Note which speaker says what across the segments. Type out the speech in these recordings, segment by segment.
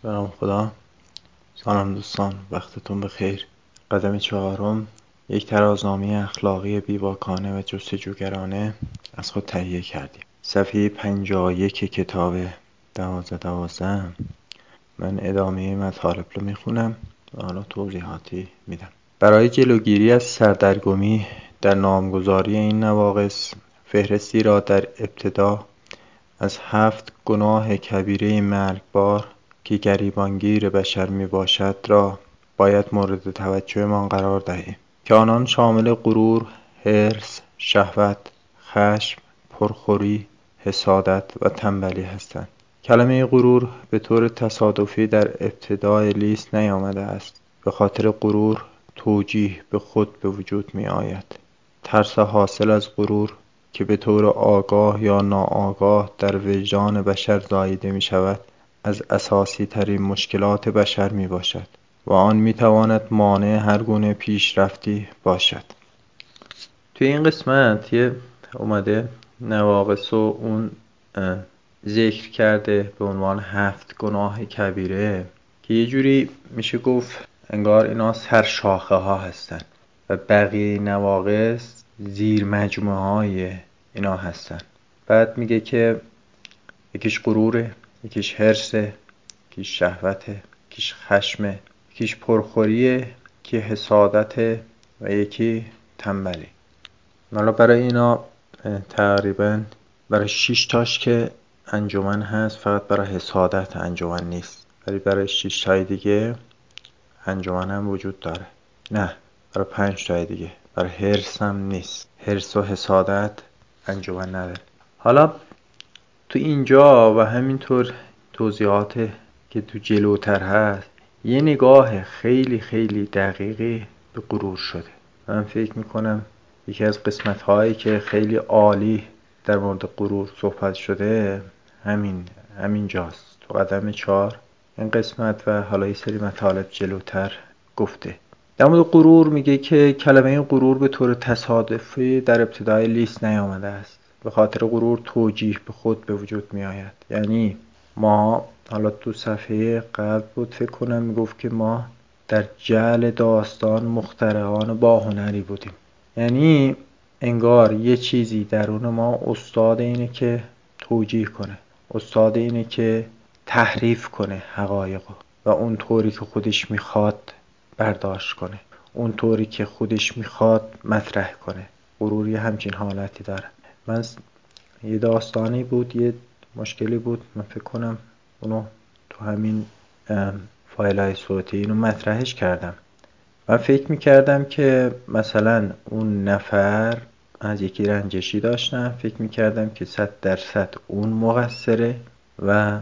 Speaker 1: به نام خدا. سلام دوستان، وقتتون بخیر. قدم چهارم، یک ترازنامه اخلاقی بیباکانه و جستجوگرانه از خود تهیه کردیم. صفحه 51 کتاب 12 من ادامه مطالب رو میخونم و حالا توضیحاتی میدم. برای جلوگیری از سردرگمی در نامگذاری این نواقص، فهرستی را در ابتدا از 7 گناه کبیره مرگبار که گریبانگیر بشر می باشد را باید مورد توجهمان قرار دهیم که آنان شامل غرور، حرص، شهوت، خشم، پرخوری، حسادت و تنبلی هستند. کلمه غرور به طور تصادفی در ابتدای لیست نیامده است. به خاطر غرور توجیه به خود به وجود می آید. ترس حاصل از غرور که به طور آگاه یا ناآگاه در وجدان بشر زاییده می شود، از اساسی ترین مشکلات بشر می باشد و آن می تواند مانع هر گونه پیشرفتی باشد. توی این قسمت اومده نواقص و اون ذکر کرده به عنوان 7 گناه کبیره که یه جوری میشه گفت انگار اینا سر شاخه ها هستن و بقیه نواقص زیر مجموعه های اینا هستن. بعد میگه که یکیش غروره، یکیش حرصه، یکیش شهوته، یکیش خشمه، یکیش پرخوریه، یکی حسادته و یکی تنبلی. حالا برای اینا تقریبا برای 6 تاش که انجمن هست، فقط برای حسادت انجمن نیست، ولی برای 6 تای دیگه انجمن هم وجود داره. نه، برای 5 تای دیگه. برای حرص هم نیست، حرص و حسادت انجمن نداره. حالا تو اینجا و همینطور توضیحات که تو جلوتر هست یه نگاه خیلی خیلی دقیقی به غرور شده. من فکر میکنم یکی از قسمت هایی که خیلی عالی در مورد غرور صحبت شده همین جاست، تو قدم 4 این قسمت و حالا یه سری مطالب جلوتر گفته. در مورد غرور میگه که کلمه غرور به طور تصادفی در ابتدای لیست نیامده است. به خاطر غرور توجیه به خود به وجود می آید. یعنی ما حالا تو صفحه قبل بود فکر کنم میگفت که ما در جعل داستان مخترعان با هنری بودیم. یعنی انگار یه چیزی درون ما استاد اینه که توجیه کنه، استاد اینه که تحریف کنه حقایقو و اون طوری که خودش میخواد برداشت کنه، اون طوری که خودش میخواد مطرح کنه. غرور یه همچین حالتی داره. من یه داستانی بود، یه مشکلی بود، من فکر کنم اونو تو همین فایل های صوتی اینو مطرحش کردم. من فکر میکردم که مثلا اون نفر از یکی رنجشی داشتم، فکر میکردم که 100% اون مقصره و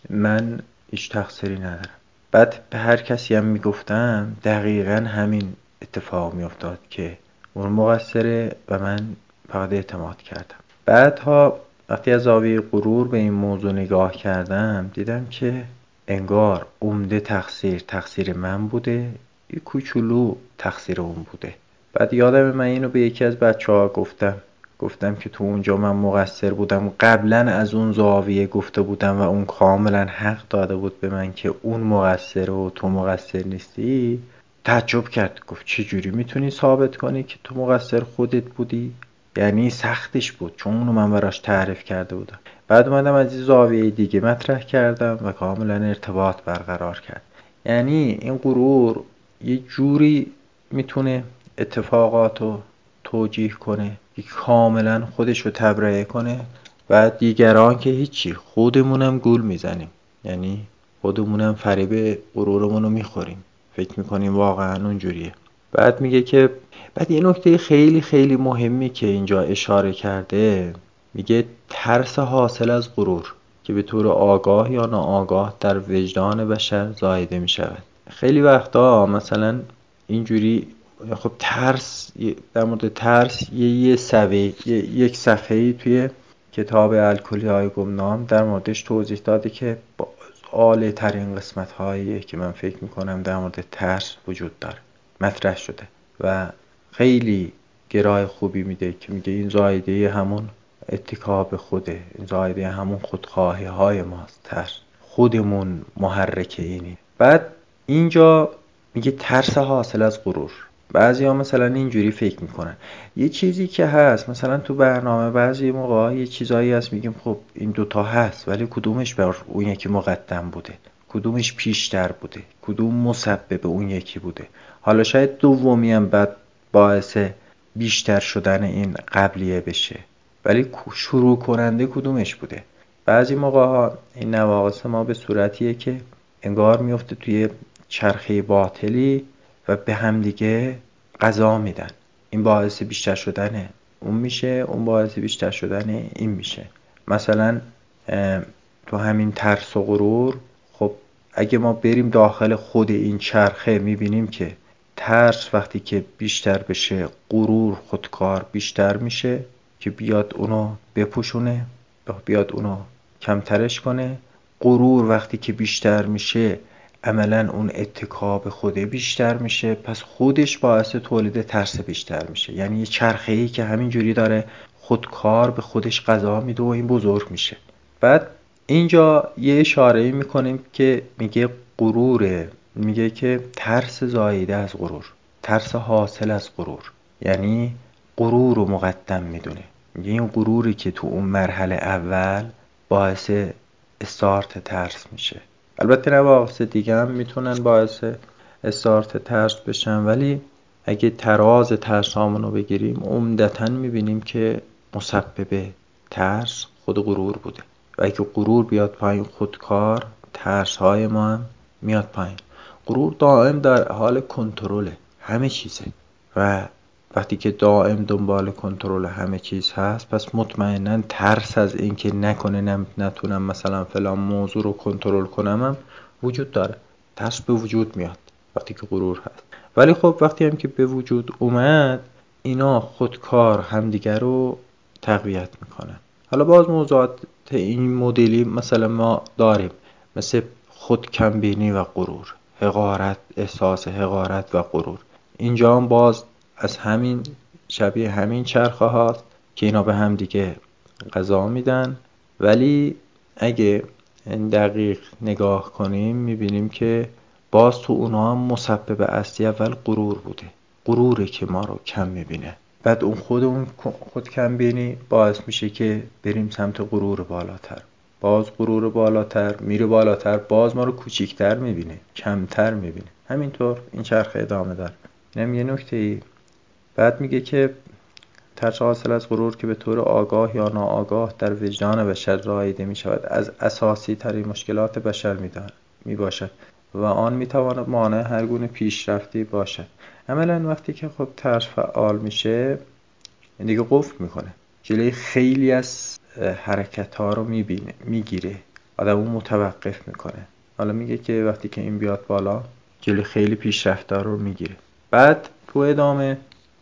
Speaker 1: من هیچ تقصیری ندارم. بعد به هر کسی هم میگفتم دقیقا همین اتفاق میافتاد که اون مقصره و من فقط اعتماد کردم. بعدها وقتی از زاویه غرور به این موضوع نگاه کردم دیدم که انگار عمده تقصیر من بوده، یه کوچولو تقصیر اون بوده. بعد یادم من اینو به یکی از بچه‌ها گفتم که تو اونجا من مقصر بودم، قبلا از اون زاویه گفته بودم و اون کاملا حق داده بود به من که اون مقصر و تو مقصر نیستی. تعجب کرد، گفت چه جوری میتونی ثابت کنی که تو مقصر خودت بودی؟ یعنی سختش بود چون اونو من براش تعریف کرده بودم. بعد اومدم از این زاویه دیگه مطرح کردم و کاملا ارتباط برقرار کرد. یعنی این غرور یه جوری میتونه اتفاقاتو توجیه کنه که کاملا خودشو تبرئه کنه و دیگران که هیچی، خودمونم گول میزنیم. یعنی خودمونم فریب غرورمونو میخوریم، فکر میکنیم واقعا اونجوریه. بعد میگه که بعد یه نکته خیلی خیلی مهمی که اینجا اشاره کرده، میگه ترس حاصل از غرور که به طور آگاه یا ناآگاه در وجدان بشر زاییده میشود. خیلی وقتا مثلا اینجوری، خب ترس، در مورد ترس یک صفحه‌ای توی کتاب الکلیای گمنام در موردش توضیح داده که عالی ترین قسمت هایی که من فکر میکنم در مورد ترس وجود داره مطرح شده و خیلی گرای خوبی میده که میگه این زایده همون اتکا به خوده، این زایده همون خودخواهی های ماست. ترس خودمون محرک اینی. بعد اینجا میگه ترس حاصل از غرور. بعضیا مثلا اینجوری فکر میکنن یه چیزی که هست، مثلا تو برنامه بعضی موقع یه چیزایی هست میگیم خب این دوتا هست، ولی کدومش بر اون یکی مقدم بوده، کدومش پیشتر بوده، کدوم مسبب اون یکی بوده. حالا شاید دومی هم بعد باعث بیشتر شدن این قبلیه بشه، ولی شروع کننده کدومش بوده. بعضی موقع ها این نواقص ما به صورتیه که انگار میفته توی چرخه باطلی و به هم دیگه غذا میدن. این باعث بیشتر شدن اون میشه، اون باعث بیشتر شدن این میشه. مثلا تو همین ترس و غرور، خب اگه ما بریم داخل خود این چرخه میبینیم که ترس وقتی که بیشتر بشه، غرور خودکار بیشتر میشه که بیاد اونو بپوشونه، بیاد اونو کمترش کنه. غرور وقتی که بیشتر میشه، عملا اون اتکا به خوده بیشتر میشه، پس خودش باعث تولید ترس بیشتر میشه. یعنی یه چرخه‌ای که همینجوری داره خودکار به خودش غذا میده و این بزرگ میشه. بعد اینجا یه اشاره‌ای میکنیم که میگه غروره، میگه که ترس زاییده از غرور، ترس حاصل از غرور، یعنی غرور رو مقدم میدونه. میگه این غروری که تو اون مرحله اول باعث استارت ترس میشه. البته نواقص دیگه هم میتونن باعث استارت ترس بشن، ولی اگه تراز ترس رو بگیریم عمدتاً میبینیم که مسبب ترس خود غرور بوده و اگه غرور بیاد پایین، خودکار، ترس های ما هم میاد پایین. غرور دائم در حال کنترل همه چیزه و وقتی که دائم دنبال کنترل همه چیز هست، پس مطمئناً ترس از این که نتونم مثلا فلان موضوع رو کنترل کنم هم وجود داره. ترس به وجود میاد وقتی که غرور هست. ولی خب وقتی هم که به وجود اومد، اینا خودکار همدیگر رو تقویت میکنن. حالا باز موضوعات این مدلی مثلا ما داریم، مثل خودکمبینی و غرور، حقارت، احساس حقارت و غرور. اینجا هم باز از همین شبیه همین چرخه هاست که اینا به هم دیگه غذا میدن. ولی اگه دقیق نگاه کنیم میبینیم که باز تو اونها هم مسبب اصلی اول غرور بوده. غروره که ما رو کم میبینه. بعد اون خود کم بینی باعث میشه که بریم سمت غرور بالاتر. باز غرور بالاتر میره بالاتر، باز ما رو کوچیکتر میبینه، کمتر میبینه. همینطور این چرخه ادامه داره. اینم یه نکته‌ای. بعد میگه که ترس حاصل از غرور که به طور آگاه یا ناآگاه در وجدان بشر راییده می شود، از اساسی ترین مشکلات بشر می باشد و آن می تواند مانع هر گونه پیشرفتی باشد. عملاً وقتی که خب ترس فعال میشه، این دیگه قفل میکنه، جلوی خیلی از حرکت ها رو میگیره، آدمو متوقف میکنه. حالا میگه که وقتی که این بیاد بالا، جلوی خیلی پیشرفت ها رو میگیره. بعد تو ادامه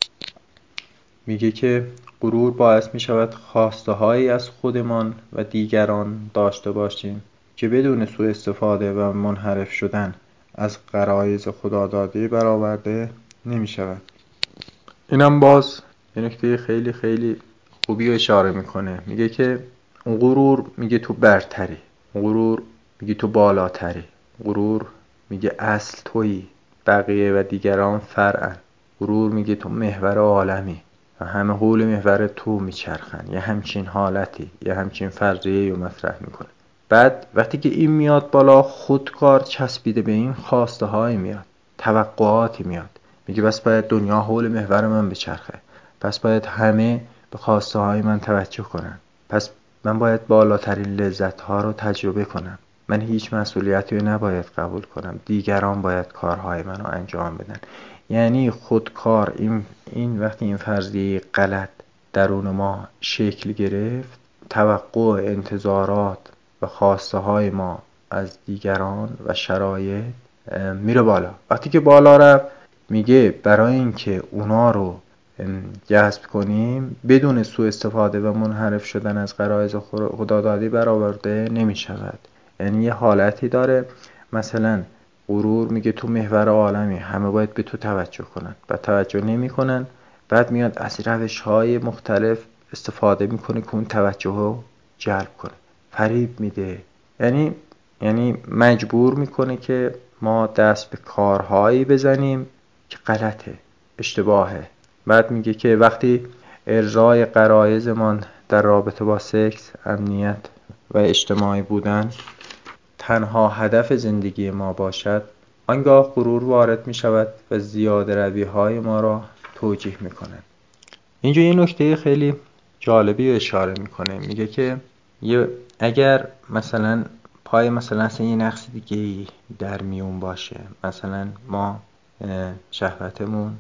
Speaker 1: میگه که غرور باعث می شود خواسته هایی از خودمان و دیگران داشته باشیم که بدون سوء استفاده و منحرف شدن از غرایز خدادادی برآورده نمی شود. اینم باز یه نکته خیلی خیلی خوبی اشاره میکنه. میگه که غرور میگه تو برتری، غرور میگه تو بالاتری، غرور میگه اصل تویی، بقیه و دیگران فرعن. غرور میگه تو محور عالمی و همه حول محور تو میچرخن. یه همچین حالتی، یه همچین فرضیه رو مطرح میکنه. بعد وقتی که این میاد بالا، خودکار چسبیده به این خواسته های میاد، توقعاتی میاد. میگه بس باید دنیا حول محور من بچرخه، پس باید همه به خواسته های من توجه کنن، پس من باید بالاترین لذت ها رو تجربه کنم، من هیچ مسئولیتی رو نباید قبول کنم، دیگران باید کارهای من رو انجام بدن. یعنی خودکار این وقتی این فرضیه غلط درون ما شکل گرفت، توقع، انتظارات و خواسته های ما از دیگران و شرایط میره بالا. وقتی که بالا رفت، میگه برای اینکه اونا رو جذب کنیم بدون سوء استفاده و منحرف شدن از غرایز خدادادی برآورده نمی شود. یعنی یه حالتی داره، مثلا غرور میگه تو محور عالمی همه باید به تو توجه کنن و توجه نمی کنن، بعد میاد از روش های مختلف استفاده میکنه که اون توجه رو جلب کنه، فریب میده. یعنی یعنی مجبور میکنه که ما دست به کارهایی بزنیم که غلطه، اشتباهه. بعد میگه که وقتی ارضای غرایزمان در رابطه با سکس، امنیت و اجتماعی بودن تنها هدف زندگی ما باشد، آنگاه غرور وارد می شود و زیاده روی های ما را توجیه می کنه. اینجا یه نکته خیلی جالبی اشاره میکنه. میگه که اگر مثلا پای مثلا یه نقص دیگه در میون باشه، مثلا ما شهوتمون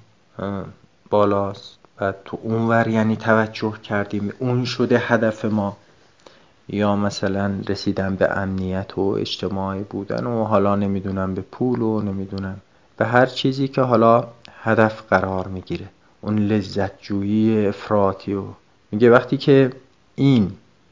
Speaker 1: بالاست و تو اونور یعنی توجه کردیم اون شده هدف ما، یا مثلا رسیدن به امنیت و اجتماعی بودن و حالا نمیدونم به پول و نمیدونم به هر چیزی که حالا هدف قرار میگیره، اون لذت جویی افراطی. و میگه وقتی که این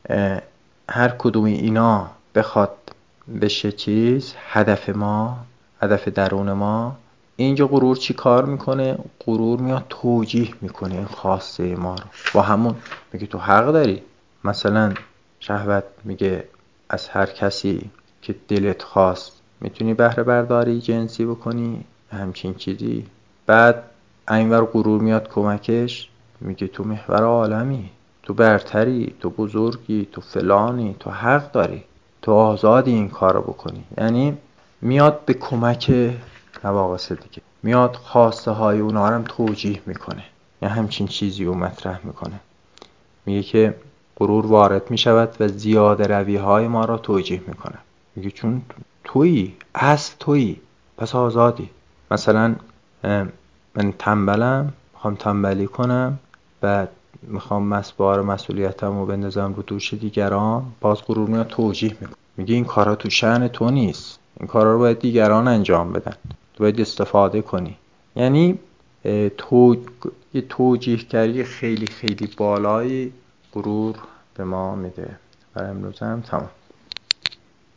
Speaker 1: هر کدوم اینا بخواد بشه چیز هدف ما، هدف درون ما، اینجا غرور چی کار میکنه؟ غرور میاد توجیه میکنه این خواسته ما رو با همون. میگه تو حق داری، مثلا شهوت میگه از هر کسی که دلت خواست میتونی بهره برداری جنسی بکنی، همچین چیزی. بعد اینور غرور میاد کمکش، میگه تو محور عالمی، تو برتری، تو بزرگی، تو فلانی، تو حق داری، تو آزادی این کارو بکنی. یعنی میاد به کمک نواقص دیگه، میاد خواسته های اونا رو هم توجیه میکنه، یا همچین چیزی رو مطرح میکنه. میگه که غرور وارد میشود و زیاده روی های ما را توجیه میکنه. میگه چون تویی، اصل تویی، پس آزادی. مثلا من تنبلم، میخوام تنبلی کنم، بعد میخوام بار مسئولیتم رو بندازم رو دوش دیگران، باز غرور میاد توجیه میکنه، میگه این کارا تو شأن تو نیست، این کارا رو باید دیگران انجام بدن، تو باید استفاده کنی. یعنی یه توجیهگری خیلی خیلی بالایی غرور به ما میده. برای امروز هم تمام.